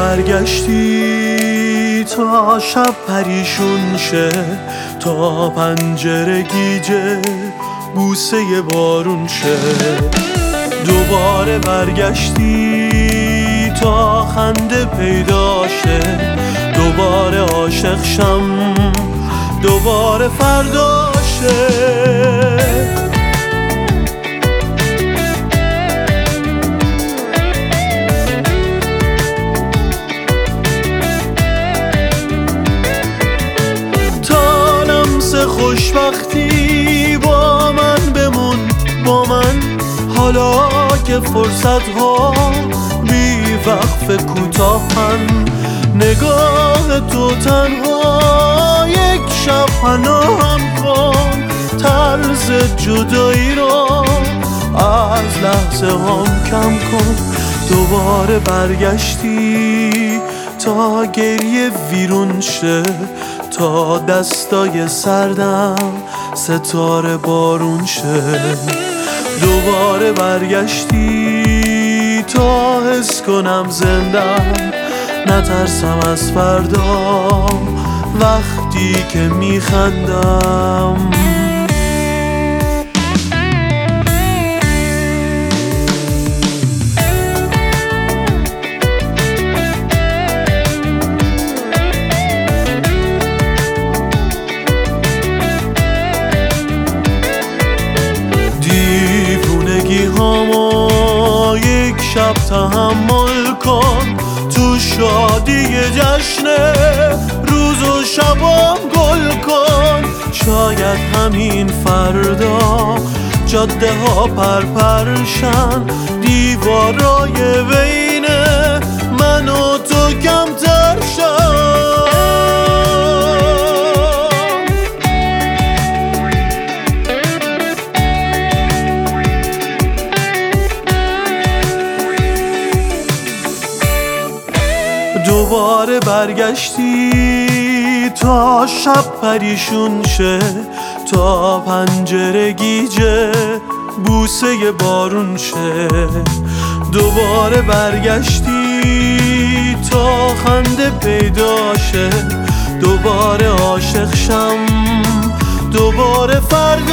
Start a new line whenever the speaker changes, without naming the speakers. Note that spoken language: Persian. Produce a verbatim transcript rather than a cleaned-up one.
برگشتی تا شب پریشون شه، تا پنجره گیجه بوسه بارون شه. دوباره برگشتی تا خنده پیدا شه، دوباره عاشق شم، دوباره فردا شه. خوشبختی با من بمون، با من حالا که فرصت ها بی وقف کوتاهن. نگاه تو تنها یک شب پناهم کن، طرز جدایی را از لحظه هم کم کن. دوباره برگشتی تا گریه ویرون شه، تا دستای سردم ستاره بارون شه. دوباره برگشتی تا حس کنم زندم، نترسم از فردا وقتی که میخندم. یک شب تحمل کن، تو شادی جشن روز و شبام گل کن. شاید همین فردا جاده ها پرپرشن، دیوارای بین من و تو کمتر شن. دوباره برگشتی تا شب پریشون شه، تا پنجره گیجه بوسه بارون شه. دوباره برگشتی تا خنده پیدا شه، دوباره عاشق شم، دوباره فردا